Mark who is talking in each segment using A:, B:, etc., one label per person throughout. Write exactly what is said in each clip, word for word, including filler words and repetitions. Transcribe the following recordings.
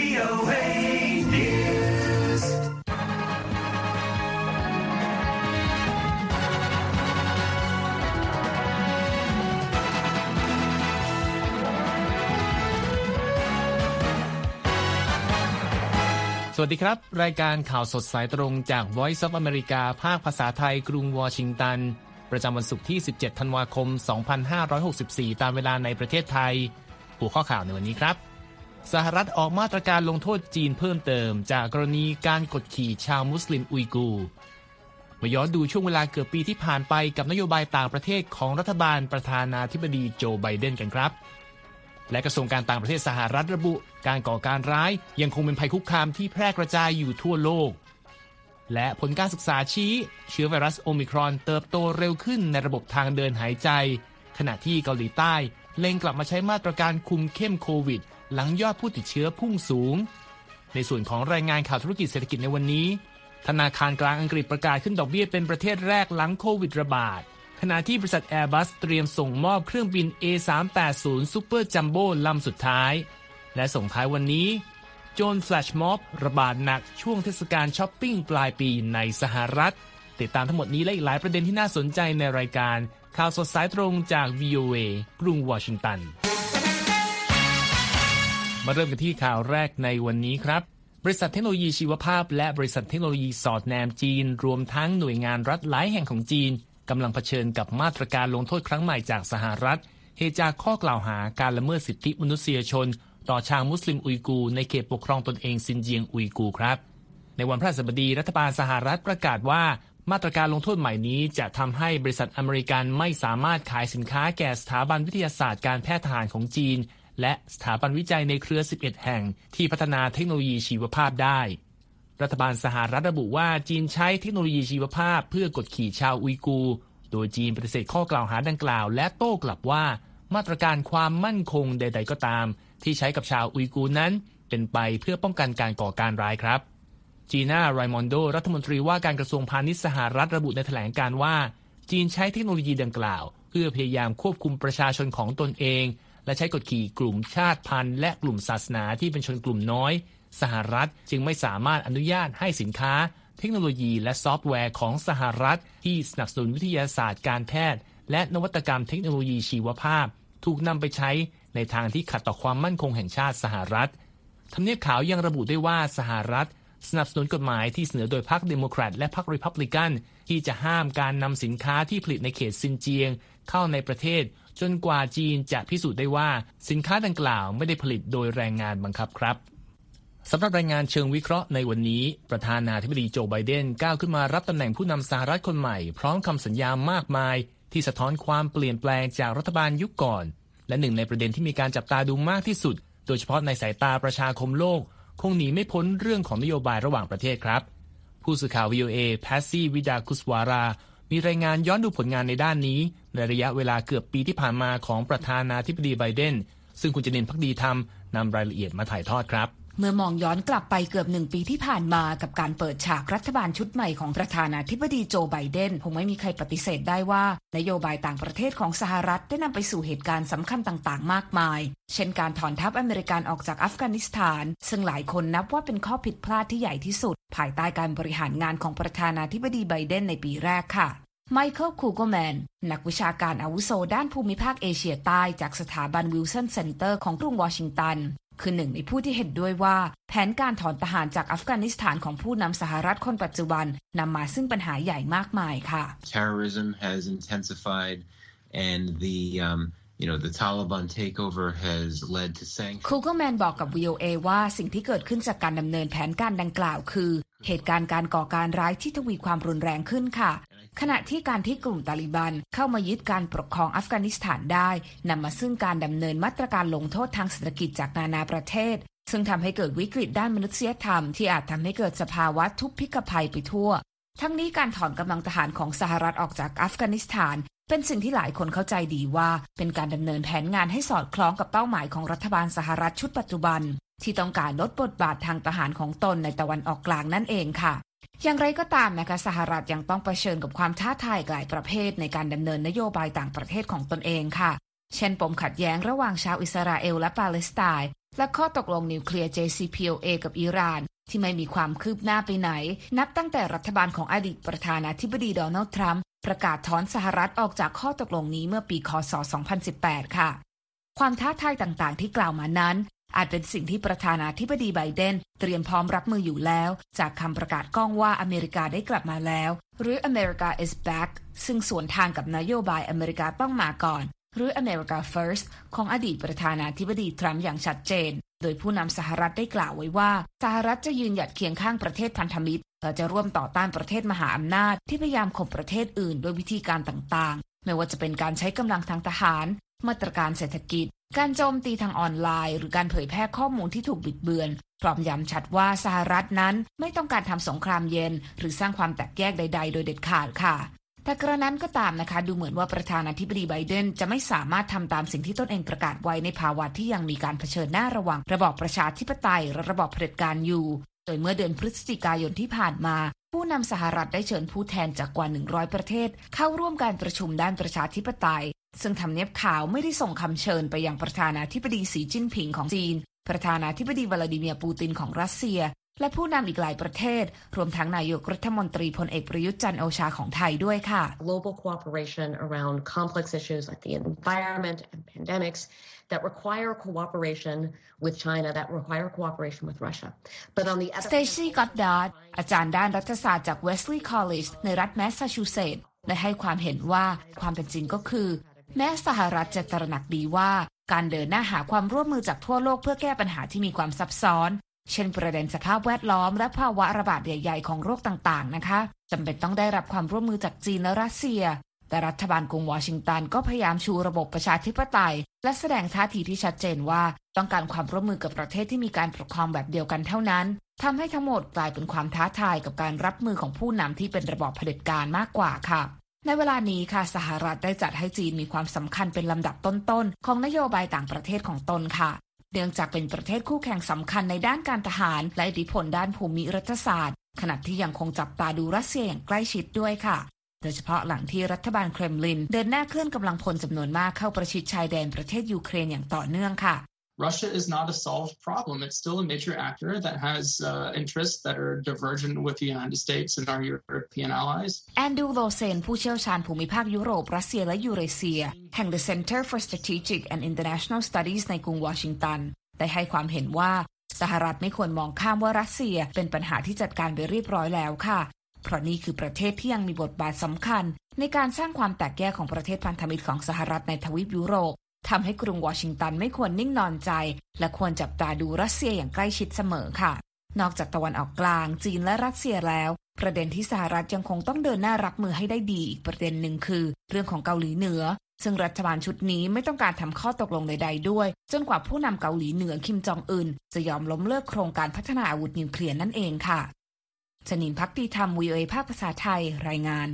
A: วี โอ เอ News
B: สวัสดีครับรายการข่าวสดสายตรงจาก Voice of America ภาคภาษาไทยกรุงวอชิงตันประจำวันศุกร์ที่สิบเจ็ดธันวาคมสองพันห้าร้อยหกสิบสี่ตามเวลาในประเทศไทยหัวข้อข่าวในวันนี้ครับสหรัฐออกมาตรการลงโทษจีนเพิ่มเติมจากกรณีการกดขี่ชาวมุสลิมอุยกูร์มาย้อนดูช่วงเวลาเกือบปีที่ผ่านไปกับนโยบายต่างประเทศของรัฐบาลประธานาธิบดีโจไบเดนกันครับและกระทรวงการต่างประเทศสหรัฐระบุการก่อการร้ายยังคงเป็นภัยคุกคามที่แพร่กระจายอยู่ทั่วโลกและผลการศึกษาชี้เชื้อไวรัสโอมิครอนเติบโตเร็วขึ้นในระบบทางเดินหายใจขณะที่เกาหลีใต้เล็งกลับมาใช้มาตรการคุมเข้มโควิดหลังยอดผู้ติดเชื้อพุ่งสูงในส่วนของรายงานข่าวธุรกิจเศรษฐกิจในวันนี้ธนาคารกลางอังกฤษประกาศขึ้นดอกเบี้ยเป็นประเทศแรกหลังโควิดระบาดขณะที่บริษัท Airbus เตรียมส่งมอบเครื่องบิน เอ สามแปดศูนย์ Super Jumbo ลำสุดท้ายและส่งท้ายวันนี้โจรแฟลชม็อบระบาดหนักช่วงเทศกาลช้อปปิ้งปลายปีในสหรัฐติดตามทั้งหมดนี้และอีกหลายประเด็นที่น่าสนใจในรายการข่าวสดสายตรงจาก วี โอ เอ กรุงวอชิงตันมาเริ่มกันที่ข่าวแรกในวันนี้ครับบริษัทเทคโนโลยีชีวภาพและบริษัทเทคโนโลยีสอดแนมจีนรวมทั้งหน่วยงานรัฐหลายแห่งของจีนกำลังเผชิญกับมาตรการลงโทษครั้งใหม่จากสหรัฐเหตุจากข้อกล่าวหาการละเมิดสิทธิมนุษยชนต่อชาวมุสลิมอุยกูร์ในเขตปกครองตนเองซินเจียงอุยกูร์ครับในวันพฤหัสบดีรัฐบาลสหรัฐประกาศว่ามาตรการลงโทษใหม่นี้จะทำให้บริษัทอเมริกันไม่สามารถขายสินค้าแก่สถาบันวิทยาศาสตร์การแพทย์ทหารของจีนและสถาบันวิจัยในเครือสิบเอ็ดแห่งที่พัฒนาเทคโนโลยีชีวภาพได้รัฐบาลสหรัฐระบุว่าจีนใช้เทคโนโลยีชีวภาพเพื่อกดขี่ชาวอุยกูร์โดยจีนปฏิเสธข้อกล่าวหาดังกล่าวและโต้กลับว่ามาตรการความมั่นคงใดๆก็ตามที่ใช้กับชาวอุยกูร์นั้นเป็นไปเพื่อป้องกันการก่อการร้ายครับจีน่าไรมอนโดรัฐมนตรีว่าการกระทรวงพาณิชย์สหรัฐระบุในแถลงการณ์ว่าจีนใช้เทคโนโลยีดังกล่าวเพื่อพยายามควบคุมประชาชนของตนเองและใช้กดขี่กลุ่มชาติพันธุ์และกลุ่มศาสนาที่เป็นชนกลุ่มน้อยสหรัฐจึงไม่สามารถอนุญาตให้สินค้าเทคโนโลยีและซอฟต์แวร์ของสหรัฐที่สนับสนุนวิทยาศาสตร์การแพทย์และนวัตกรรมเทคโนโลยีชีวภาพถูกนำไปใช้ในทางที่ขัดต่อความมั่นคงแห่งชาติสหรัฐทำเนียบขาวยังระบุด้วยว่าสหรัฐสนับสนุนกฎหมายที่เสนอโดยพรรคเดโมแครตและพรรครีพับลิกันที่จะห้ามการนำสินค้าที่ผลิตในเขตซินเจียงเข้าในประเทศจนกว่าจีนจะพิสูจน์ได้ว่าสินค้าดังกล่าวไม่ได้ผลิตโดยแรงงานบังคับครับสำหรับรายงานเชิงวิเคราะห์ในวันนี้ประธานาธิบดีโจไบเดนก้าวขึ้นมารับตำแหน่งผู้นำสหรัฐคนใหม่พร้อมคำสัญญามากมายที่สะท้อนความเปลี่ยนแปลงจากรัฐบาลยุคก่อนและหนึ่งในประเด็นที่มีการจับตาดูมากที่สุดโดยเฉพาะในสายตาประชาคมโลกคงหนีไม่พ้นเรื่องของนโยบายระหว่างประเทศครับผู้สื่อข่าว วี โอ เอ แพสซี่วิดาคุสวารามีรายงานย้อนดูผลงานในด้านนี้ในระยะเวลาเกือบปีที่ผ่านมาของประธานาธิบดีไบเดนซึ่งคุณจนินทร์ภักดีธรรมนำรายละเอียดมาถ่ายทอดครับ
C: เมื่อมองย้อนกลับไปเกือบหนึ่งปีที่ผ่านมากับการเปิดฉากรัฐบาลชุดใหม่ของประธานาธิบดีโจไบเดนคงไม่มีใครปฏิเสธได้ว่านโยบายต่างประเทศของสหรัฐได้นำไปสู่เหตุการณ์สำคัญต่างๆมากมายเช่นการถอนทัพอเมริกันออกจากอัฟกานิสถานซึ่งหลายคนนับว่าเป็นข้อผิดพลาดที่ใหญ่ที่สุดภายใต้การบริหารงานของประธานาธิบดีไบเดนในปีแรกค่ะไมเคิลคูโกแมนนักวิชาการอาวุโสด้านภูมิภาคเอเชียใต้จากสถาบันวิลสันเซ็นเตอร์ของกรุงวอชิงตันคือหนึ่งในผู้ที่เห็นด้วยว่าแผนการถอนทหารจากอัฟกานิสถานของผู้นำสหรัฐคนปัจจุบันนำมาซึ่งปัญหาใหญ่มากมายค่ะ
D: Terrorism has intensified and the um, you know the Taliban takeover has led to sanctions
C: คูเกอร์แมนบอกกับ วี โอ เอ ว่าสิ่งที่เกิดขึ้นจากการดำเนินแผนการดังกล่าวคือเหตุการณ์การก่อการร้ายที่ทวีความรุนแรงขึ้นค่ะขณะที่การที่กลุ่มตาลิบันเข้ามายึดการปกครองอัฟกานิสถานได้นำมาซึ่งการดำเนินมาตรการลงโทษทางเศรษฐกิจจากนานาประเทศซึ่งทำให้เกิดวิกฤตด้านมนุษยธรรมที่อาจทำให้เกิดสภาวะทุพพิกภัยไปทั่วทั้งนี้การถอนกำลังทหารของสหรัฐออกจากอัฟกานิสถานเป็นสิ่งที่หลายคนเข้าใจดีว่าเป็นการดำเนินแผนงานให้สอดคล้องกับเป้าหมายของรัฐบาลสหรัฐชุดปัจจุบันที่ต้องการลดบทบาททางทหารของตนในตะวันออกกลางนั่นเองค่ะอย่างไรก็ตามนะคะสหรัฐยังต้องเผชิญกับความท้าทายหลายประเภทในการดำเนินนโยบายต่างประเทศของตนเองค่ะเช่นปมขัดแย้งระหว่างชาวอิสราเอลและปาเลสไตน์และข้อตกลงนิวเคลียร์ เจ ซี พี โอ เอ กับอิหร่านที่ไม่มีความคืบหน้าไปไหนนับตั้งแต่รัฐบาลของอดีตประธานาธิบดีโดนัลด์ทรัมป์ประกาศถอนสหรัฐออกจากข้อตกลงนี้เมื่อปีค.ศ. สองพันสิบแปด ค่ะความท้าทายต่างๆที่กล่าวมานั้นอาจเป็นสิ่งที่ประธานาธิบดีไบเดนเตรียมพร้อมรับมืออยู่แล้วจากคำประกาศก้องว่าอเมริกาได้กลับมาแล้วหรือ America is back ซึ่งสวนทางกับนโยบายอเมริกาต้องมาก่อนหรือ America First ของอดีตประธานาธิบดีทรัมป์อย่างชัดเจนโดยผู้นำสหรัฐได้กล่าวไว้ว่าสหรัฐจะยืนหยัดเคียงข้างประเทศพันธมิตรและจะร่วมต่อต้านประเทศมหาอำนาจที่พยายามข่มประเทศอื่นด้วยวิธีการต่างๆไม่ว่าจะเป็นการใช้กำลังทางทหารมาตรการเศรษฐกิจการโจมตีทางออนไลน์หรือการเผยแพร่ข้อมูลที่ถูกบิดเบือนพร้อมย้ำชัดว่าสหรัฐนั้นไม่ต้องการทำสงครามเย็นหรือสร้างความแตกแยกใดๆโดยเด็ดขาดค่ะแต่กระนั้นก็ตามนะคะดูเหมือนว่าประธานาธิบดีไบเดนจะไม่สามารถทำตามสิ่งที่ตนเองประกาศไว้ในภาวะที่ยังมีการเผชิญหน้าระหว่างระบอบประชาธิปไตยและระบอบเผด็จการอยู่โดยเมื่อเดือนพฤศจิกายนที่ผ่านมาผู้นำสหรัฐได้เชิญผู้แทนจากกว่าหนึ่งร้อยประเทศเข้าร่วมการประชุมด้านประชาธิปไตยซึ่งทำเนียบขาวไม่ได้ส่งคำเชิญไปยังประธานาธิบดีสีจิ้นผิงของจีนประธานาธิบดีวลาดิเมียร์ปูตินของรัสเซียและผู้นำอีกหลายประเทศรวมทั้งนายกรัฐมนตรีพลเอกประยุทธ์จันทร์โอชาของไทยด้วยค่ะ
E: Global cooperation around complex issues like the environment and pandemics that require cooperation with China, that require cooperation with Russia. But on the other
C: Stacey Goddard อาจารย์ด้านรัฐศาสตร์จาก Wesley College ในรัฐแมสซาชูเซตส์ได้ให้ความเห็นว่าความเป็นจริงก็คือแม้สหรัฐจะตระหนักดีว่าการเดินหน้าหาความร่วมมือจากทั่วโลกเพื่อแก้ปัญหาที่มีความซับซ้อนเช่นประเด็นสภาพแวดล้อมและภาวะระบาดใหญ่ๆของโรคต่างๆนะคะจำเป็นต้องได้รับความร่วมมือจากจีนและรัสเซียแต่รัฐบาลกรุงวอชิงตันก็พยายามชูระบบประชาธิปไตยและแสดงท่าทีที่ชัดเจนว่าต้องการความร่วมมือกับประเทศที่มีการปกครองแบบเดียวกันเท่านั้นทำให้ทั้งหมดกลายเป็นความท้าทายกับการรับมือของผู้นำที่เป็นระบอบเผด็จการมากกว่าค่ะในเวลานี้ค่ะสหรัฐได้จัดให้จีนมีความสำคัญเป็นลำดับต้นๆของนโยบายต่างประเทศของตนค่ะเนื่องจากเป็นประเทศคู่แข่งสำคัญในด้านการทหารและอิทธิพลด้านภูมิรัฐศาสตร์ขณะที่ยังคงจับตาดูรัสเซียอย่างใกล้ชิดด้วยค่ะโดยเฉพาะหลังที่รัฐบาลเครมลินเดินหน้าเคลื่อนกำลังพลจำนวนมากเข้าประชิดชายแดนประเทศยูเครนอย่างต่อเนื่องค่ะ
F: Russia is not a solved problem. It's still a major actor that has uh, interests that are divergent with the United States and our European allies.
C: แอนดรูว์ โรเซนผู้เชี่ยวชาญภูมิภาคยุโรปรัสเซียและยูเรเซียแห่ง The Center for Strategic and International Studies ในกรุงวอชิงตันได้ให้ความเห็นว่าสหรัฐไม่ควรมองข้ามว่ารัสเซียเป็นปัญหาที่จัดการไปเรียบร้อยแล้วค่ะเพราะนี่คือประเทศที่ยังมีบทบาทสำคัญในการสร้างความแตกแยกของประเทศพันธมิตรของสหรัฐในทวีปยุโรปทำให้กรุงวอชิงตันไม่ควรนิ่งนอนใจและควรจับตาดูรัสเซียอย่างใกล้ชิดเสมอค่ะนอกจากตะวันออกกลางจีนและรัสเซียแล้วประเด็นที่สหรัฐยังคงต้องเดินหน้ารับมือให้ได้ดีอีกประเด็นหนึ่งคือเรื่องของเกาหลีเหนือซึ่งรัฐบาลชุดนี้ไม่ต้องการทำข้อตกลงใดๆด้วยจนกว่าผู้นำเกาหลีเหนือคิมจองอึนจะยอมล้มเลิกโครงการพัฒนาอาวุธนิวเคลียร์นั่นเองค่ะชนินภักดีธรรม วี โอ เอ ภาคภาษาไทยรายงาน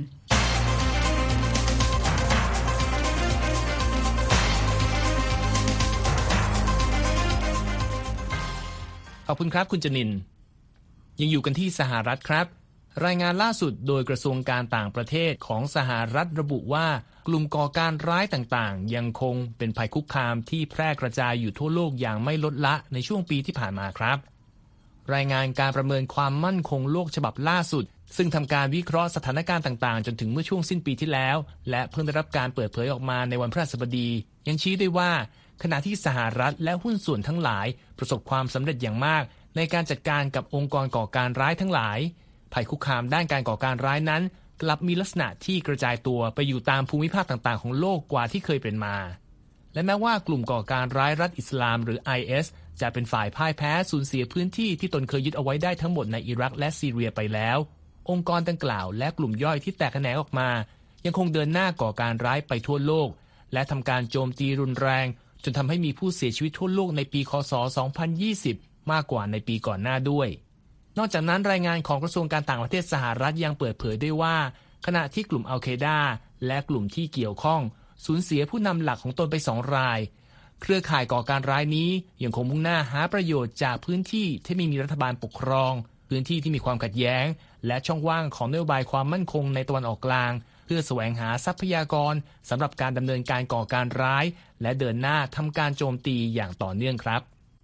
B: ขอบคุณครับคุณจนินยังอยู่กันที่สหรัฐครับรายงานล่าสุดโดยกระทรวงการต่างประเทศของสหรัฐระบุว่ากลุ่มก่อการร้ายต่างๆยังคงเป็นภัยคุกคามที่แพร่กระจายอยู่ทั่วโลกอย่างไม่ลดละในช่วงปีที่ผ่านมาครับรายงานการประเมินความมั่นคงโลกฉบับล่าสุดซึ่งทำการวิเคราะห์สถานการณ์ต่างๆจนถึงเมื่อช่วงสิ้นปีที่แล้วและเพิ่งได้รับการเปิดเผยออกมาในวันพฤหัสบดียังชี้ได้ว่าขณะที่สหรัฐและหุ้นส่วนทั้งหลายประสบความสำเร็จอย่างมากในการจัดการกับองค์กรก่อการร้ายทั้งหลายภัยคุกคามด้านการก่อการร้ายนั้นกลับมีลักษณะที่กระจายตัวไปอยู่ตามภูมิภาคต่างๆของโลกกว่าที่เคยเป็นมาและแม้ว่ากลุ่มก่อการร้ายรัฐอิสลามหรือ ไอ เอส จะเป็นฝ่ายพ่ายแพ้สูญเสียพื้นที่ที่ตนเคยยึดเอาไว้ได้ทั้งหมดในอิรักและซีเรียไปแล้วองค์กรดังกล่าวและกลุ่มย่อยที่แตกแขนงออกมายังคงเดินหน้าก่อการร้ายไปทั่วโลกและทำการโจมตีรุนแรงจนทำให้มีผู้เสียชีวิตทั่วโลกในปีค.ศ. สองพันยี่สิบมากกว่าในปีก่อนหน้าด้วยนอกจากนั้นรายงานของกระทรวงการต่างประเทศสหรัฐยังเปิดเผยด้วยว่าขณะที่กลุ่มอัล Qaeda และกลุ่มที่เกี่ยวข้องสูญเสียผู้นำหลักของตนไปสองรายเครือข่ายก่อการร้ายนี้ยังคงมุ่งหน้าหาประโยชน์จากพื้นที่ที่ไม่มีรัฐบาลปกครองพื้นที่ที่มีความขัดแย้งและช่องว่างของนโยบายความมั่นคงในตะวันออกกลางเพื่อแสวงหาทรัพยากรสำหรับการดำเนินการก่อการร้ายและเดินหน้าทำการโจมตีอย่างต่อเนื่องครับ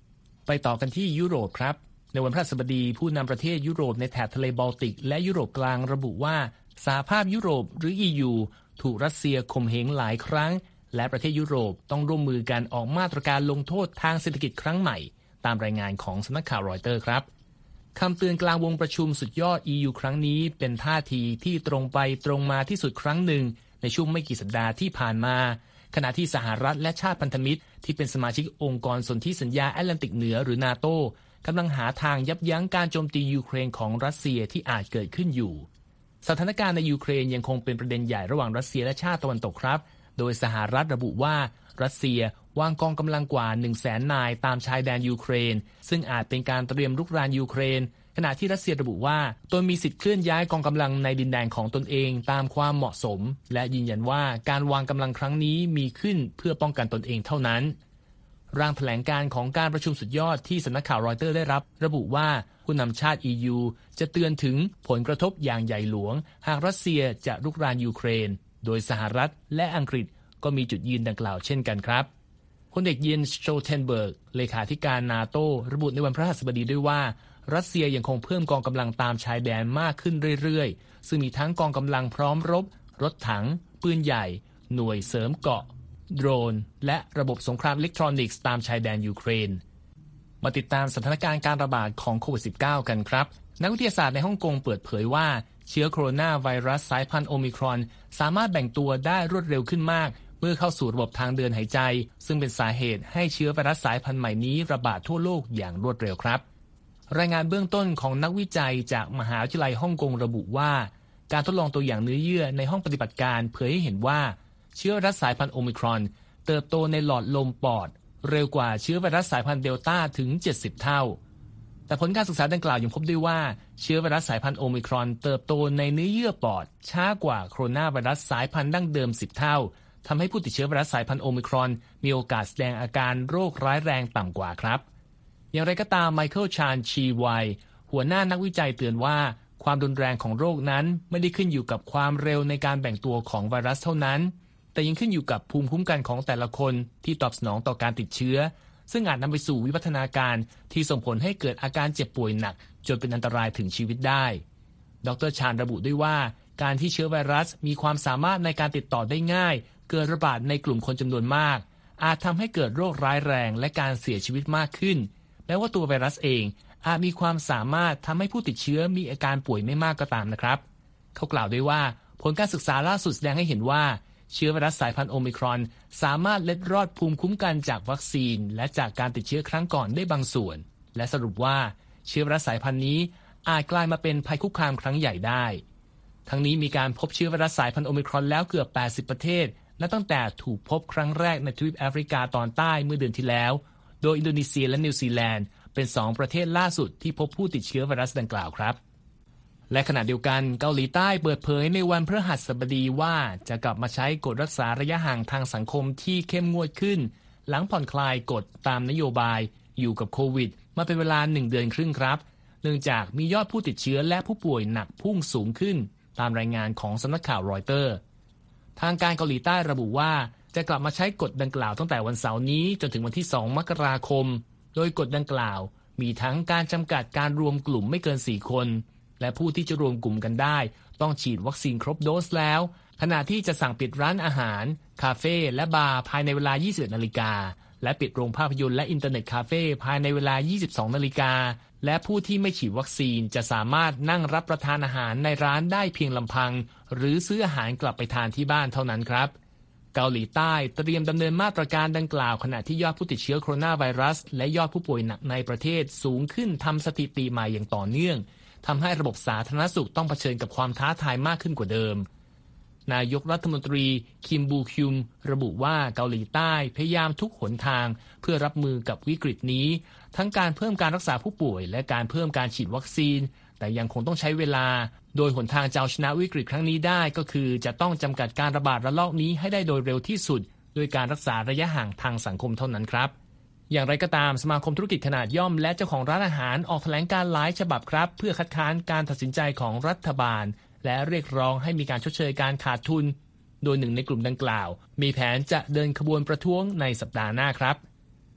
B: ไปต่อกันที่ยุโรปครับในวันพฤหัสบดีผู้นำประเทศยุโรปในแถบทะเลบอลติกและยุโรปกลางระบุว่าสหภาพยุโรปหรือ อี ยู ถูกรัสเซียข่มเหงหลายครั้งและประเทศยุโรปต้องร่วมมือกันออกมาตรการลงโทษทางเศรษฐกิจครั้งใหม่ตามรายงานของสำนักข่าวรอยเตอร์ครับคำเตือนกลางวงประชุมสุดยอด อี ยู ครั้งนี้เป็นท่าทีที่ตรงไปตรงมาที่สุดครั้งหนึ่งในช่วงไม่กี่สัปดาห์ที่ผ่านมาขณะที่สหรัฐและชาติพันธมิตรที่เป็นสมาชิกองค์กรสนธิสัญญาแอตแลนติกเหนือหรือนาโตกำลังหาทางยับยั้งการโจมตียูเครนของรัสเซียที่อาจเกิดขึ้นอยู่สถานการณ์ในยูเครนยังคงเป็นประเด็นใหญ่ระหว่างรัสเซียและชาติตะวันตกครับโดยสหรัฐระบุว่ารัสเซียวางกองกำลังกว่า หนึ่งแสน นายตามชายแดนยูเครนซึ่งอาจเป็นการเตรียมรุกรานยูเครนขณะที่รัสเซียระบุว่าตนมีสิทธิ์เคลื่อนย้ายกองกำลังในดินแดนของตนเองตามความเหมาะสมและยืนยันว่าการวางกำลังครั้งนี้มีขึ้นเพื่อป้องกันตนเองเท่านั้นร่างแถลงการของการประชุมสุดยอดที่สำนักข่าวรอยเตอร์ได้รับระบุว่าผู้นำชาติ อี ยู จะเตือนถึงผลกระทบอย่างใหญ่หลวงหากรัสเซียจะรุกรานยูเครนโดยสหรัฐและอังกฤษก็มีจุดยืนดังกล่าวเช่นกันครับพลเอกเยนส์ สโตลเทนเบิร์กเลขาธิการนาโตระบุในวันพฤหัสบดีด้วยว่ารัสเซียยังคงเพิ่มกองกำลังตามชายแดนมากขึ้นเรื่อยๆซึ่งมีทั้งกองกำลังพร้อมรบรถถังปืนใหญ่หน่วยเสริมเกราะโดรนและระบบสงครามอิเล็กทรอนิกส์ตามชายแดนยูเครนมาติดตามสถานการณ์การระบาดของโควิด สิบเก้า กันครับนักวิทยาศาสตร์ในฮ่องกงเปิดเผยว่าเชื้อโคโรนาไวรัสสายพันธุ์โอมิครอนสามารถแบ่งตัวได้รวดเร็วขึ้นมากเมื่อเข้าสู่ระบบทางเดินหายใจซึ่งเป็นสาเหตุให้เชื้อไวรัสสายพันธุ์ใหม่นี้ระบาดทั่วโลกอย่างรวดเร็วครับรายงานเบื้องต้นของนักวิจัยจากมหาวิทยาลัยฮ่องกงระบุว่าการทดลองตัวอย่างเนื้อเยื่อในห้องปฏิบัติการเผยให้เห็นว่าเชื้อไวรัสสายพันธุ์โอมิครอนเติบโตในหลอดลมปอดเร็วกว่าเชื้อไวรัสสายพันธุ์เดลต้าถึงเจ็ดสิบเท่าแต่ผลการศึกษาดังกล่าวยังพบด้วยว่าเชื้อไวรัสสายพันธุ์โอมิครอนเติบโตในเนื้อเยื่อปอดช้ากว่าโคโรนาไวรัสสายพันธุ์ดั้งเดิมสิบเท่าทำให้ผู้ติดเชื้อไวรัสสายพันธุ์โอมิครอนมีโอกาสแสดงอาการโรคร้ายแรงต่ำกว่าครับอย่างไรก็ตามไมเคิลชานชีไวหัวหน้านักวิจัยเตือนว่าความรุนแรงของโรคนั้นไม่ได้ขึ้นอยู่กับความเร็วในการแบ่งตัวของไวรัสเท่านั้นแต่ยังขึ้นอยู่กับภูมิคุ้มกันของแต่ละคนที่ตอบสนองต่อการติดเชื้อซึ่งอาจนำไปสู่วิวัฒนาการที่ส่งผลให้เกิดอาการเจ็บป่วยหนักจนเป็นอันตรายถึงชีวิตได้ดร.ชานระบุด้วยว่าการที่เชื้อไวรัสมีความสามารถในการติดต่อได้ง่ายเกิดระบาดในกลุ่มคนจำนวนมากอาจทำให้เกิดโรคร้ายแรงและการเสียชีวิตมากขึ้นแม้ว่าตัวไวรัสเองอาจมีความสามารถทำให้ผู้ติดเชื้อมีอาการป่วยไม่มากก็ตามนะครับเขากล่าวด้วยว่าผลการศึกษาล่าสุดแสดงให้เห็นว่าเชื้อไวรัสสายพันธุ์โอมิครอนสามารถเล็ดรอดภูมิคุ้มกันจากวัคซีนและจากการติดเชื้อครั้งก่อนได้บางส่วนและสรุปว่าเชื้อไวรัสสายพันธุ์นี้อาจกลายมาเป็นภัยคุกคามครั้งใหญ่ได้ทั้งนี้มีการพบเชื้อไวรัสสายพันธุ์โอมิครอนแล้วเกือบแปดสิบประเทศและตั้งแต่ถูกพบครั้งแรกในทวีปแอฟริกาตอนใต้เมื่อเดือนที่แล้วโดยอินโดนีเซียและนิวซีแลนด์เป็นสองประเทศล่าสุดที่พบผู้ติดเชื้อไวรัสดังกล่าวครับและขณะเดียวกันเกาหลีใต้เปิดเผยในวันพฤหัสบดีว่าจะกลับมาใช้กฎรักษาระยะห่างทางสังคมที่เข้มงวดขึ้นหลังผ่อนคลายกฎตามนโยบายอยู่กับโควิดมาเป็นเวลาหนึ่งเดือนครึ่งครับเนื่องจากมียอดผู้ติดเชื้อและผู้ป่วยหนักพุ่งสูงขึ้นตามรายงานของสำนักข่าวรอยเตอร์ทางการเกาหลีใต้ระบุว่าจะกลับมาใช้กฎดังกล่าวตั้งแต่วันเสาร์นี้จนถึงวันที่สองมกราคมโดยกฎดังกล่าวมีทั้งการจำกัดการรวมกลุ่มไม่เกินสี่คนและผู้ที่จะรวมกลุ่มกันได้ต้องฉีดวัคซีนครบโดสแล้วขณะที่จะสั่งปิดร้านอาหารคาเฟ่และบาร์ภายในเวลา ยี่สิบเอ็ดนาฬิกาและปิดโรงภาพยนตร์และอินเทอร์เน็ตคาเฟ่ภายในเวลา ยี่สิบสองนาฬิกาและผู้ที่ไม่ฉีดวัคซีนจะสามารถนั่งรับประทานอาหารในร้านได้เพียงลำพังหรือซื้ออาหารกลับไปทานที่บ้านเท่านั้นครับเกาหลีใต้เตรียมดำเนินมาตรการดังกล่าวขณะที่ยอดผู้ติดเชื้อโคโรนาไวรัสและยอดผู้ป่วยหนักในประเทศสูงขึ้นทำสถิติใหม่อย่างต่อเนื่องทำให้ระบบสาธารณสุขต้องเผชิญกับความท้าทายมากขึ้นกว่าเดิมนายกรัฐมนตรีคิมบูคิมระบุว่าเกาหลีใต้พยายามทุกหนทางเพื่อรับมือกับวิกฤตนี้ทั้งการเพิ่มการรักษาผู้ป่วยและการเพิ่มการฉีดวัคซีนแต่ยังคงต้องใช้เวลาโดยหนทางจะเอาชนะวิกฤตครั้งนี้ได้ก็คือจะต้องจำกัดการระบาดระลอกนี้ให้ได้โดยเร็วที่สุดโดยการรักษาระยะห่างทางสังคมเท่านั้นครับอย่างไรก็ตามสมาคมธุรกิจขนาดย่อมและเจ้าของร้านอาหารออกแถลงการณ์หลายฉบับครับเพื่อคัดค้านการตัดสินใจของรัฐบาลและเรียกร้องให้มีการชดเชยการขาดทุนโดยหนึ่งในกลุ่มดังกล่าวมีแผนจะเดินขบวนประท้วงในสัปดาห์หน้าครับ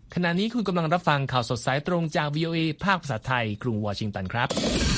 B: ขณะนี้คุณกำลังรับฟังข่าวสดสายตรงจาก วี โอ เอ ภาคภาษาไทยกรุงวอชิงตันครับ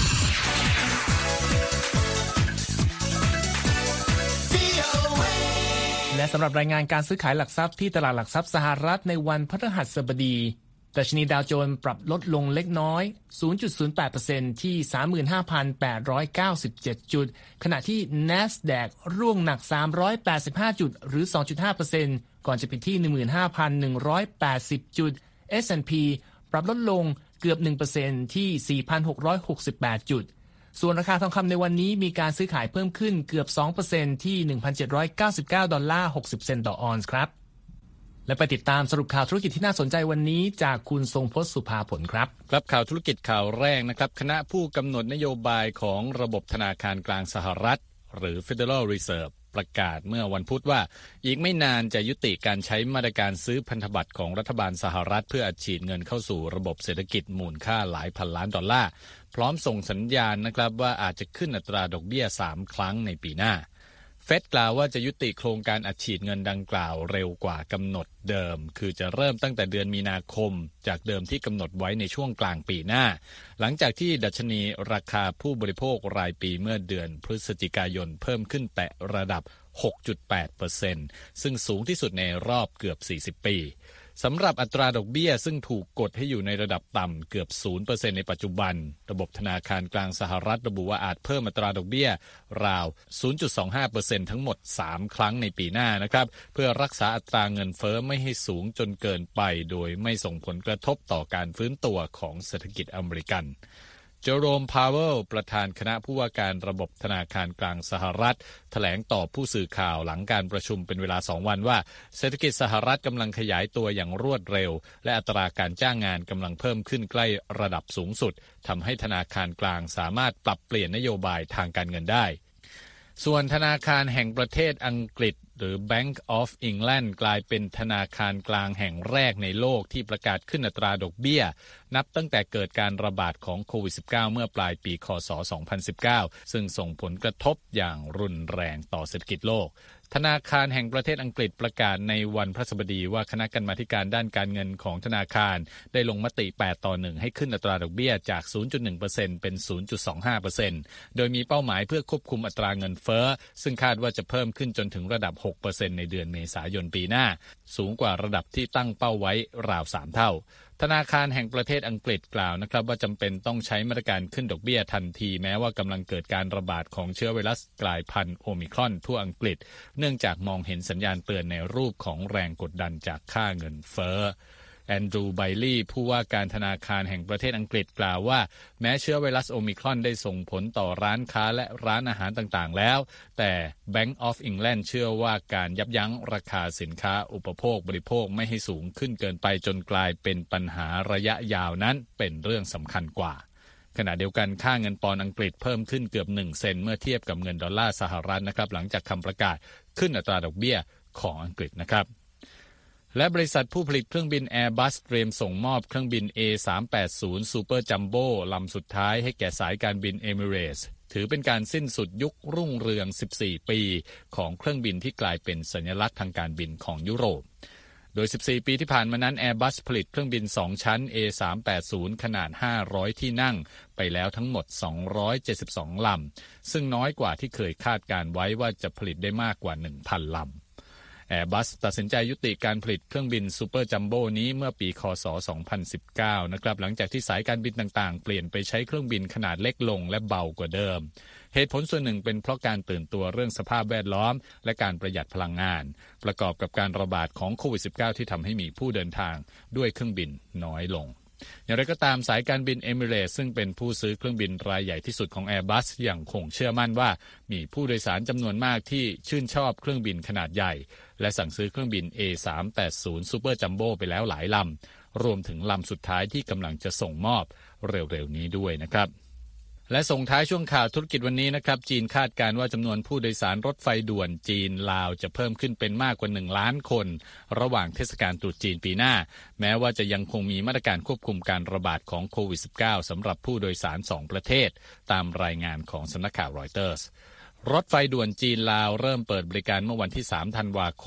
B: และสำหรับรายงานการซื้อขายหลักทรัพย์ที่ตลาดหลักทรัพย์สหรัฐในวันพฤหัสบดีดัชนีดาวโจนส์ปรับลดลงเล็กน้อย ศูนย์จุดศูนย์แปดเปอร์เซ็นต์ ที่ สามหมื่นห้าพันแปดร้อยเก้าสิบเจ็ด จุดขณะที่ NASDAQ ร่วงหนักสามร้อยแปดสิบห้าจุดหรือ สองจุดห้าเปอร์เซ็นต์ ก่อนจะปิดที่ หนึ่งหมื่นห้าพันหนึ่งร้อยแปดสิบ จุด เอส แอนด์ พี ปรับลดลงเกือบ หนึ่งเปอร์เซ็นต์ ที่ สี่พันหกร้อยหกสิบแปด จุดส่วนราคาทองคำในวันนี้มีการซื้อขายเพิ่มขึ้นเกือบ สองเปอร์เซ็นต์ ที่ หนึ่งพันเจ็ดร้อยเก้าสิบเก้าดอลลาร์หกสิบเซนต์ต่อออนซ์ครับและไปติดตามสรุปข่าวธุรกิจที่น่าสนใจวันนี้จากคุณทรงพจน์สุภาผลครับ
G: ครับข่าวธุรกิจข่าวแรกนะครับคณะผู้กำหนดนโยบายของระบบธนาคารกลางสหรัฐหรือ Federal Reserve ประกาศเมื่อวันพุธว่าอีกไม่นานจะยุติการใช้มาตรการซื้อพันธบัตรของรัฐบาลสหรัฐเพื่ออัดฉีดเงินเข้าสู่ระบบเศรษฐกิจมูลค่าหลายพันล้านดอลลาร์พร้อมส่งสัญญาณนะครับว่าอาจจะขึ้นอัตราดอกเบี้ยสามครั้งในปีหน้าเฟดกล่าวว่าจะยุติโครงการอัดฉีดเงินดังกล่าวเร็วกว่ากำหนดเดิมคือจะเริ่มตั้งแต่เดือนมีนาคมจากเดิมที่กำหนดไว้ในช่วงกลางปีหน้าหลังจากที่ดัชนีราคาผู้บริโภครายปีเมื่อเดือนพฤศจิกายนเพิ่มขึ้นแตะระดับ หกจุดแปดเปอร์เซ็นต์ ซึ่งสูงที่สุดในรอบเกือบสี่สิบปีสำหรับอัตราดอกเบี้ยซึ่งถูกกดให้อยู่ในระดับต่ำเกือบ ศูนย์เปอร์เซ็นต์ ในปัจจุบันระบบธนาคารกลางสหรัฐระบุว่าอาจเพิ่มอัตราดอกเบี้ยราว ศูนย์จุดสองห้าเปอร์เซ็นต์ ทั้งหมดสามครั้งในปีหน้านะครับเพื่อรักษาอัตราเงินเฟ้อไม่ให้สูงจนเกินไปโดยไม่ส่งผลกระทบต่อการฟื้นตัวของเศรษฐกิจอเมริกันเจอโรม พาวเวลประธานคณะผู้ว่าการระบบธนาคารกลางสหรัฐแถลงต่อผู้สื่อข่าวหลังการประชุมเป็นเวลาสองวันว่าเศรษฐกิจสหรัฐกำลังขยายตัวอย่างรวดเร็วและอัตราการจ้างงานกำลังเพิ่มขึ้นใกล้ระดับสูงสุดทำให้ธนาคารกลางสามารถปรับเปลี่ยนนโยบายทางการเงินได้ส่วนธนาคารแห่งประเทศอังกฤษหรือ Bank of England กลายเป็นธนาคารกลางแห่งแรกในโลกที่ประกาศขึ้นอัตราดอกเบี้ยนับตั้งแต่เกิดการระบาดของโควิด สิบเก้า เมื่อปลายปีคศ สองพันสิบเก้า ซึ่งส่งผลกระทบอย่างรุนแรงต่อเศรษฐกิจโลกธนาคารแห่งประเทศอังกฤษประกาศในวันพฤหัสบดีว่าคณะกรรมาการด้านการเงินของธนาคารได้ลงมติแปดต่อหนึ่งให้ขึ้นอัตราดอกเบี้ยจาก ศูนย์จุดหนึ่งเปอร์เซ็นต์ เป็น ศูนย์จุดสองห้าเปอร์เซ็นต์ โดยมีเป้าหมายเพื่อควบคุมอัตราเงินเฟ้อซึ่งคาดว่าจะเพิ่มขึ้นจนถึงระดับ หกเปอร์เซ็นต์ ในเดือนเมษายนปีหน้าสูงกว่าระดับที่ตั้งเป้าไว้ราวสามเท่าธนาคารแห่งประเทศอังกฤษกล่าวนะครับว่าจำเป็นต้องใช้มาตรการขึ้นดอกเบี้ยทันทีแม้ว่ากำลังเกิดการระบาดของเชื้อไวรัสกลายพันธุ์โอมิครอนทั่วอังกฤษเนื่องจากมองเห็นสัญญาณเตือนในรูปของแรงกดดันจากค่าเงินเฟ้อแอนดรูว์ไบลี่ผู้ว่าการธนาคารแห่งประเทศอังกฤษกล่าวว่าแม้เชื้อไวรัสโอมิครอนได้ส่งผลต่อร้านค้าและร้านอาหารต่างๆแล้วแต่ Bank of England เชื่อว่าการยับยั้งราคาสินค้าอุปโภคบริโภคไม่ให้สูงขึ้นเกินไปจนกลายเป็นปัญหาระยะยาวนั้นเป็นเรื่องสำคัญกว่าขณะเดียวกันค่าเงินปอนด์อังกฤษเพิ่มขึ้นเกือบหนึ่งเซนต์เมื่อเทียบกับเงินดอลลาร์สหรัฐนะครับหลังจากคำประกาศขึ้นอัตราดอกเบี้ยของอังกฤษนะครับและบริษัทผู้ผลิตเครื่องบิน Airbus เตรียมส่งมอบเครื่องบิน เอ สามแปดศูนย์ Super Jumbo ลำสุดท้ายให้แก่สายการบิน Emirates ถือเป็นการสิ้นสุดยุครุ่งเรืองสิบสี่ปีของเครื่องบินที่กลายเป็นสัญลักษณ์ทางการบินของยุโรปโดยสิบสี่ปีที่ผ่านมานั้น Airbus ผลิตเครื่องบินสองชั้น เอ สามแปดศูนย์ ขนาดห้าร้อยที่นั่งไปแล้วทั้งหมดสองร้อยเจ็ดสิบสองลำซึ่งน้อยกว่าที่เคยคาดการไว้ว่าจะผลิตได้มากกว่า หนึ่งพัน ลำAirbus ตัดสินใจยุติการผลิตเครื่องบินซูเปอร์จัมโบ้นี้เมื่อปีคศ สองพันสิบเก้า นะครับหลังจากที่สายการบินต่างๆเปลี่ยนไปใช้เครื่องบินขนาดเล็กลงและเบากว่าเดิมเหตุผลส่วนหนึ่งเป็นเพราะการตื่นตัวเรื่องสภาพแวดล้อมและการประหยัดพลังงานประกอบกับการระบาดของโควิด สิบเก้า ที่ทำให้มีผู้เดินทางด้วยเครื่องบินน้อยลงอย่างไรก็ตามสายการบิน Emirates ซึ่งเป็นผู้ซื้อเครื่องบินรายใหญ่ที่สุดของ Airbus ยังคงเชื่อมั่นว่ามีผู้โดยสารจำนวนมากที่ชื่นชอบเครื่องบินขนาดใหญ่และสั่งซื้อเครื่องบิน เอ สามแปดศูนย์ Super Jumbo ไปแล้วหลายลำรวมถึงลำสุดท้ายที่กำลังจะส่งมอบเร็วๆนี้ด้วยนะครับและส่งท้ายช่วงข่าวธุรกิจวันนี้นะครับจีนคาดการณ์ว่าจำนวนผู้โดยสารรถไฟด่วนจีนลาวจะเพิ่มขึ้นเป็นมากกว่าหนึ่งล้านคนระหว่างเทศกาลตรุษจีนปีหน้าแม้ว่าจะยังคงมีมาตรการควบคุมการระบาดของโควิด สิบเก้า สำหรับผู้โดยสารสองประเทศตามรายงานของสำนักข่าวรอยเตอร์สรถไฟด่วนจีนลาวเริ่มเปิดบริการเมื่อวันที่สามธันวาคม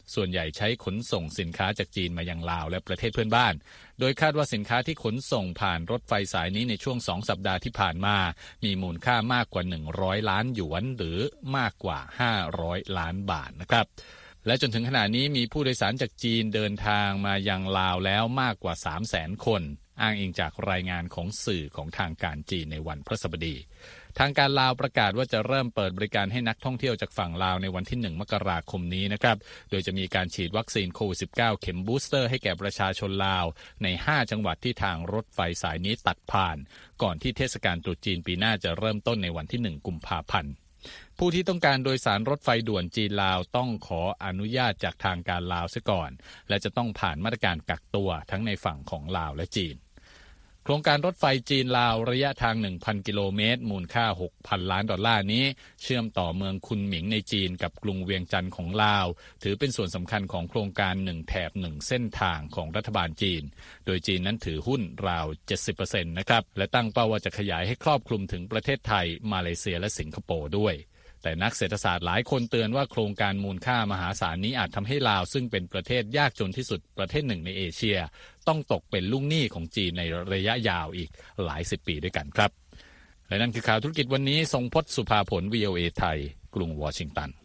G: ส่วนใหญ่ใช้ขนส่งสินค้าจากจีนมายังลาวและประเทศเพื่อนบ้านโดยคาดว่าสินค้าที่ขนส่งผ่านรถไฟสายนี้ในช่วงสองสัปดาห์ที่ผ่านมามีมูลค่ามากกว่าหนึ่งร้อยล้านหยวนหรือมากกว่าห้าร้อยล้านบาทนะครับและจนถึงขณะนี้มีผู้โดยสารจากจีนเดินทางมายังลาวแล้วมากกว่า สามแสน คนอ้างอิงจากรายงานของสื่อของทางการจีนในวันพฤหัสบดีทางการลาวประกาศว่าจะเริ่มเปิดบริการให้นักท่องเที่ยวจากฝั่งลาวในวันที่หนึ่งมกราคมนี้นะครับโดยจะมีการฉีดวัคซีนโควิด สิบเก้า เข็มบูสเตอร์ให้แก่ประชาชนลาวในห้าจังหวัดที่ทางรถไฟสายนี้ตัดผ่านก่อนที่เทศกาลตรุษจีนปีหน้าจะเริ่มต้นในวันที่หนึ่งกุมภาพันธ์ผู้ที่ต้องการโดยสารรถไฟด่วนจีนลาวต้องขออนุญาตจากทางการลาวเสียก่อนและจะต้องผ่านมาตรการกักตัวทั้งในฝั่งของลาวและจีนโครงการรถไฟจีนลาวระยะทาง หนึ่งพัน กิโลเมตรมูลค่า หกพัน ล้านดอลลาร์นี้เชื่อมต่อเมืองคุนหมิงในจีนกับกรุงเวียงจันทร์ของลาวถือเป็นส่วนสำคัญของโครงการหนึ่งแถบหนึ่งเส้นทางของรัฐบาลจีนโดยจีนนั้นถือหุ้นราว เจ็ดสิบเปอร์เซ็นต์ นะครับและตั้งเป้าว่าจะขยายให้ครอบคลุมถึงประเทศไทยมาเลเซียและสิงคโปร์ด้วยแต่นักเศรษฐศาสตร์หลายคนเตือนว่าโครงการมูลค่ามหาศาลนี้อาจทำให้ลาวซึ่งเป็นประเทศยากจนที่สุดประเทศหนึ่งในเอเชียต้องตกเป็นลูกหนี้ของจีนในระยะยาวอีกหลายสิบปีด้วยกันครับและนั่นคือข่าวธุรกิจวันนี้ทรงพจน์สุภาผล วี โอ เอ ไทยกรุงวอชิงตัน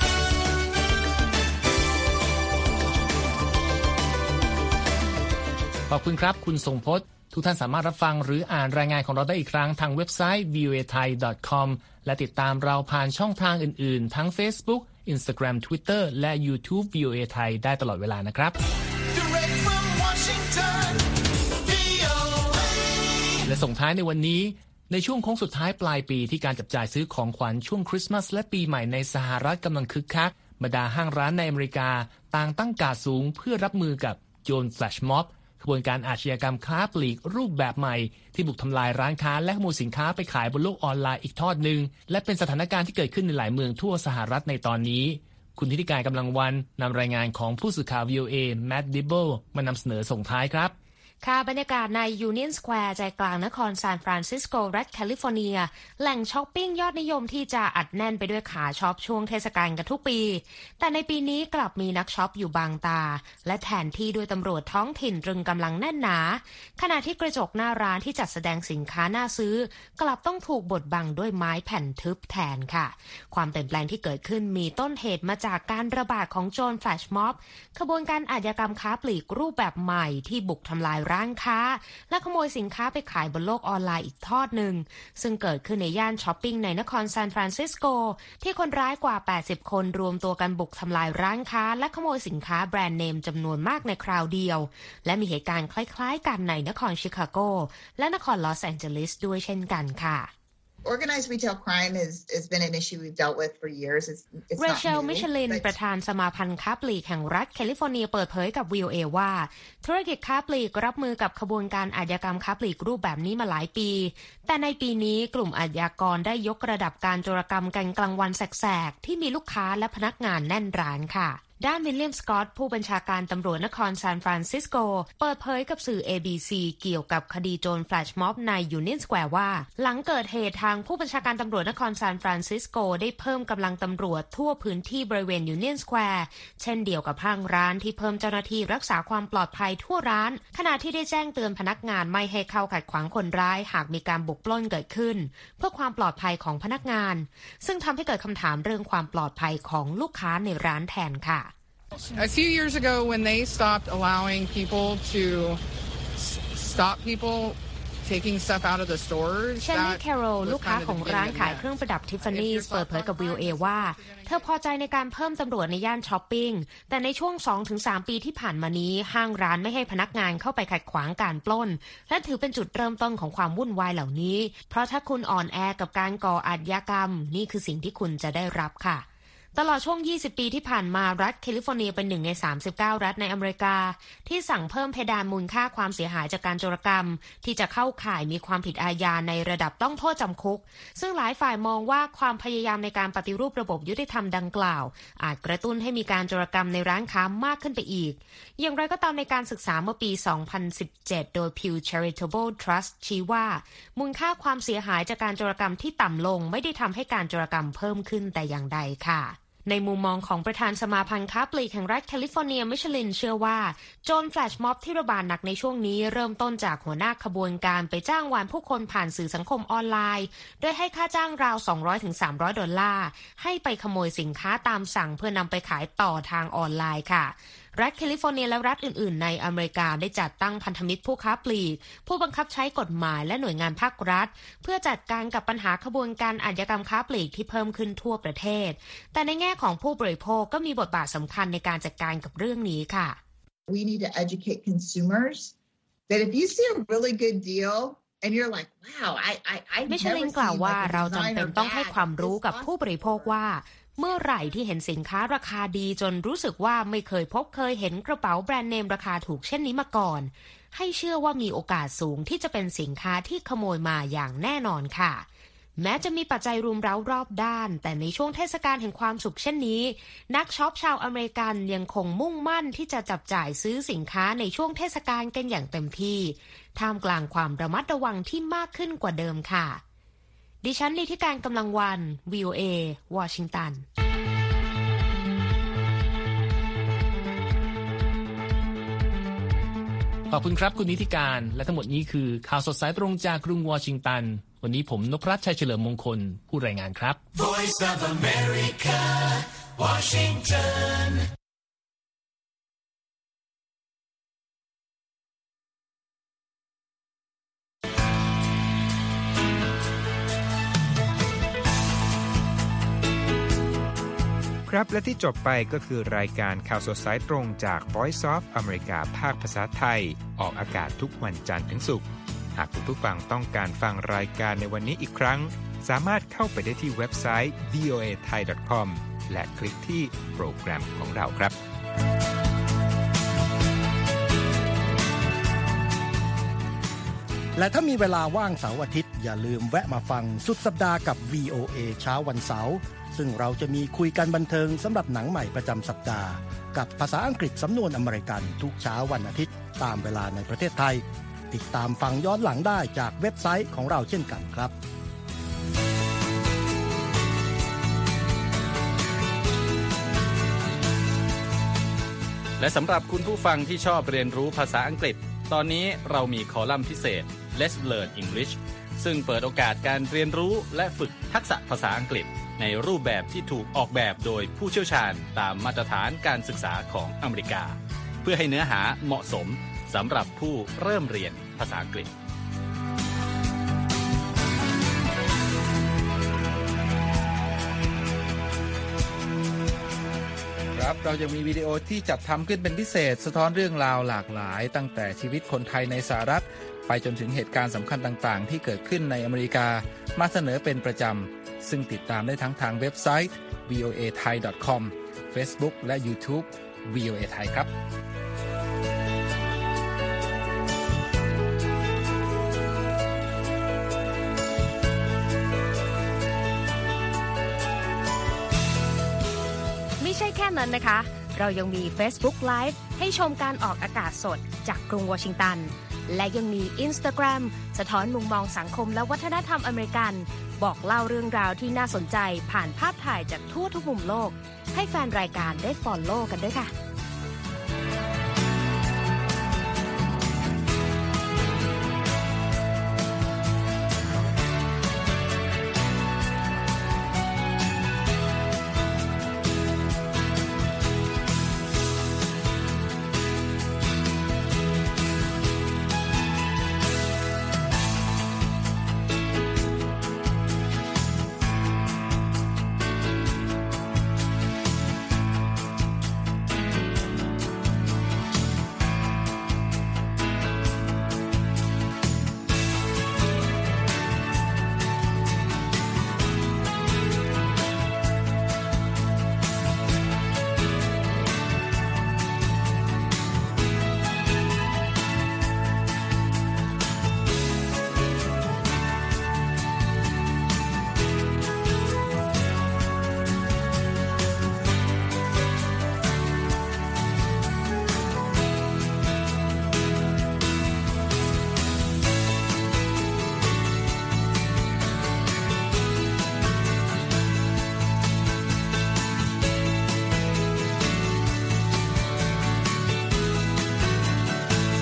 B: ขอบคุณครับคุณทรงพจน์ทุกท่านสามารถรับฟังหรืออ่านรายงานของเราได้อีกครั้งทางเว็บไซต์ วี โอ เอ ไทย ดอท คอม และติดตามเราผ่านช่องทางอื่นๆทั้ง Facebook Instagram Twitter และ YouTube วี โอ เอ ไทยได้ตลอดเวลานะครับ
A: Direct from Washington วี โอ เอ
B: และส่งท้ายในวันนี้ในช่วงโค้งสุดท้ายปลายปีที่การจับจ่ายซื้อของขวัญช่วงคริสต์มาสและปีใหม่ในสหรัฐกำลังคึกคักบรรดาห้างร้านในอเมริกาต่างตั้งการ์ดสูงเพื่อรับมือกับโจรแฟลชม็อบขบวนการอาชญากรรมค้าปลีกรูปแบบใหม่ที่บุกทำลายร้านค้าและขโมยสินค้าไปขายบนโลกออนไลน์อีกทอดหนึ่งและเป็นสถานการณ์ที่เกิดขึ้นในหลายเมืองทั่วสหรัฐในตอนนี้คุณธิติการกำลังวันนำรายงานของผู้สื่อข่าว วี โอ เอ แมตต์ ดิบเบิลมานำเสนอส่งท้ายครับ
H: ค่ะบรรยากาศในยูเนียนสแควร์ใจกลางนครซานฟรานซิสโกรัฐแคลิฟอร์เนียแหล่งช้อปปิ้งยอดนิยมที่จะอัดแน่นไปด้วยขาช็อปช่วงเทศกาลกันทุกปีแต่ในปีนี้กลับมีนักช็อปอยู่บางตาและแทนที่ด้วยตำรวจท้องถิ่นตรึงกำลังแน่นหนาขณะที่กระจกหน้าร้านที่จัดแสดงสินค้าน่าซื้อกลับต้องถูกบดบังด้วยไม้แผ่นทึบแทนค่ะความเปลี่ยนแปลงที่เกิดขึ้นมีต้นเหตุมาจากการระบาดของโจรแฟลชม็อบขบวนการอาชญากรรมค้าปลีกรูปแบบใหม่ที่บุกทำลายร้านค้าและขโมยสินค้าไปขายบนโลกออนไลน์อีกทอดหนึ่งซึ่งเกิดขึ้นในย่านช้อปปิ้งในนครซานฟรานซิสโกที่คนร้ายกว่าแปดสิบคนรวมตัวกันบุกทำลายร้านค้าและขโมยสินค้าแบรนด์เนมจำนวนมากในคราวเดียวและมีเหตุการณ์คล้ายๆกันในนครชิคาโกและนครลอสแองเจลิสด้วยเช่นกันค่ะ
I: Organized retail crime has, has been an issue we've dealt with for years. It's, it's not
H: Rachel
I: new,
H: Michelin ประธานสมาพันธ์ค้าปลีกแห่งรัฐแคลิฟอร์เนียเปิดเผยกับ วี โอ เอ ว่าธุรกิจค้าปลีกรับมือกับขบวนการอาชญากรรมค้าปลีกรูปแบบนี้มาหลายปีแต่ในปีนี้กลุ่มอาชญากรได้ยกระดับการโจรกรรมกันกลางวันแสกๆที่มีลูกค้าและพนักงานแน่นร้านค่ะด้านวิลเลียมสกอตต์ผู้บัญชาการตำรวจนครซานฟรานซิสโกเปิดเผยกับสื่อ เอ บี ซี เกี่ยวกับคดีโจรแฟลชม็อบในยูเนียนสแควร์ว่าหลังเกิดเหตุทางผู้บัญชาการตำรวจนครซานฟรานซิสโกได้เพิ่มกำลังตำรวจทั่วพื้นที่บริเวณยูเนียนสแควร์เช่นเดียวกับห้างร้านที่เพิ่มเจ้าหน้าที่รักษาความปลอดภัยทั่วร้านขณะที่ได้แจ้งเตือนพนักงานไม่ให้เข้าขัดขวางคนร้ายหากมีการบุกปล้นเกิดขึ้นเพื่อความปลอดภัยของพนักงานซึ่งทำให้เกิดคำถามเรื่องความปลอดภัยของลูกค้าในร้านแทนค่ะ
J: A few years ago, when they stopped allowing people to s- stop people taking stuff out of the stores,
H: เชลลี่แคโรลลูกค้าของร้านขายเครื่องประดับทิฟฟานี่เปิดเผยกับ วี โอ เอ ว่าเธอพอใจในการเพิ่มตำรวจในย่านช้อปปิ้งแต่ในช่วง สองถึงสาม ปีที่ผ่านมานี้ห้างร้านไม่ให้พนักงานเข้าไปขัดขวางการปล้นและถือเป็นจุดเริ่มต้นของความวุ่นวายเหล่านี้เพราะถ้าคุณอ่อนแอกับการก่ออาชญากรรมนี่คือสิ่งที่คุณจะได้รับค่ะตลอดช่วงยี่สิบปีที่ผ่านมารัฐแคลิฟอร์เนียเป็นหนึ่งในสามสิบเก้ารัฐในอเมริกาที่สั่งเพิ่มเพดานมูลค่าความเสียหายจากการโจรกรรมที่จะเข้าข่ายมีความผิดอาญาในระดับต้องโทษจำคุกซึ่งหลายฝ่ายมองว่าความพยายามในการปฏิรูประบบยุติธรรมดังกล่าวอาจกระตุ้นให้มีการโจรกรรมในร้านค้ามากขึ้นไปอีกอย่างไรก็ตามในการศึกษาเมื่อปีสองพันสิบเจ็ดโดย Pew Charitable Trust ชี้ว่ามูลค่าความเสียหายจากการโจรกรรมที่ต่ำลงไม่ได้ทำให้การโจรกรรมเพิ่มขึ้นแต่อย่างใดค่ะในมุมมองของประธานสมาพันธ์ค้าปลีกแห่งรัฐแคลิฟอร์เนียมิชลินเชื่อว่าโจรแฟลชม็อบที่ระบาดหนักในช่วงนี้เริ่มต้นจากหัวหน้าขบวนการไปจ้างวานผู้คนผ่านสื่อสังคมออนไลน์โดยให้ค่าจ้างราว สองร้อยถึงสามร้อย ดอลลาร์ให้ไปขโมยสินค้าตามสั่งเพื่อนำไปขายต่อทางออนไลน์ค่ะรัฐแคลิฟอร์เนียและรัฐอื่นๆในอเมริกาได้จัดตั้งพันธมิตรผู้ค้าปลีกผู้บังคับใช้กฎหมายและหน่วยงานภาครัฐเพื่อจัดการกับปัญหาขบวนการอาชญากรรมค้าปลีกที่เพิ่มขึ้นทั่วประเทศแต่ในแง่ของผู้บริโภคก็มีบทบาทสำคัญในการจัดการกับเรื่องนี้ค่ะ
I: We need to educate consumers that if you see a really good deal and you're like wow I I I
H: มิชลินกล่าวว่าเราจำเป็นต้องให้ความรู้กับผู้บริโภคว่าเมื่อไหร่ที่เห็นสินค้าราคาดีจนรู้สึกว่าไม่เคยพบเคยเห็นกระเป๋าแบรนด์เนมราคาถูกเช่นนี้มาก่อนให้เชื่อว่ามีโอกาสสูงที่จะเป็นสินค้าที่ขโมยมาอย่างแน่นอนค่ะแม้จะมีปัจจัยรุมเร้ารอบด้านแต่ในช่วงเทศกาลแห่งความสุขเช่นนี้นักช็อปชาวอเมริกันยังคงมุ่งมั่นที่จะจับจ่ายซื้อสินค้าในช่วงเทศกาลกันอย่างเต็มที่ท่ามกลางความระมัดระวังที่มากขึ้นกว่าเดิมค่ะดิฉันนิติการกำลังวัน วี โอ เอ วอชิงตัน
B: ขอบคุณครับคุณนิติการและทั้งหมดนี้คือข่าวสดสายตรงจากกรุงวอชิงตันวันนี้ผมนพรัตน์ชัยเฉลิมมงคลผู้รายงานครับ
A: Voice of America, Washington.
K: ครับและที่จบไปก็คือรายการข่าวสดสายตรงจาก Voice of America ภาคภาษาไทยออกอากาศทุกวันจันทร์ถึงศุกร์หากคุณผู้ฟังต้องการฟังรายการในวันนี้อีกครั้งสามารถเข้าไปได้ที่เว็บไซต์ วี โอ เอ ไทย ดอท คอม และคลิกที่โปรแกรมของเราครับ
L: และถ้ามีเวลาว่างเสาร์อาทิตย์อย่าลืมแวะมาฟังสุดสัปดาห์กับ วี โอ เอ เช้าวันเสาร์ซึ่งเราจะมีคุยกันบันเทิงสำหรับหนังใหม่ประจำสัปดาห์กับภาษาอังกฤษสำนวนอเมริกันทุกเช้าวันอาทิตย์ตามเวลาในประเทศไทยติดตามฟังย้อนหลังได้จากเว็บไซต์ของเราเช่นกันครับ
G: และสำหรับคุณผู้ฟังที่ชอบเรียนรู้ภาษาอังกฤษตอนนี้เรามีคอลัมน์พิเศษ Let's Learn English ซึ่งเปิดโอกาสการเรียนรู้และฝึกทักษะภาษาอังกฤษในรูปแบบที่ถูกออกแบบโดยผู้เชี่ยวชาญตามมาตรฐานการศึกษาของอเมริกาเพื่อให้เนื้อหาเหมาะสมสำหรับผู้เริ่มเรียนภาษาอังกฤษ
M: ครับเรายังมีวิดีโอที่จัดทำขึ้นเป็นพิเศษสะท้อนเรื่องราวหลากหลายตั้งแต่ชีวิตคนไทยในสหรัฐไปจนถึงเหตุการณ์สำคัญต่างๆที่เกิดขึ้นในอเมริกามาเสนอเป็นประจำซึ่งติดตามได้ทั้งทางเว็บไซต์ วี โอ เอ ไทย ดอท คอม Facebook และ YouTube วี โอ เอ ไทยครับ
H: ไม่ใช่แค่นั้นนะคะเรายังมี Facebook Live ให้ชมการออกอากาศสดจากกรุงวอชิงตันและยังมี Instagram สะท้อนมุมมองสังคมและวัฒนธรรมอเมริกันบอกเล่าเรื่องราวที่น่าสนใจผ่านภาพถ่ายจากทั่วทุกมุมโลกให้แฟนรายการได้ follow กันด้วยค่ะ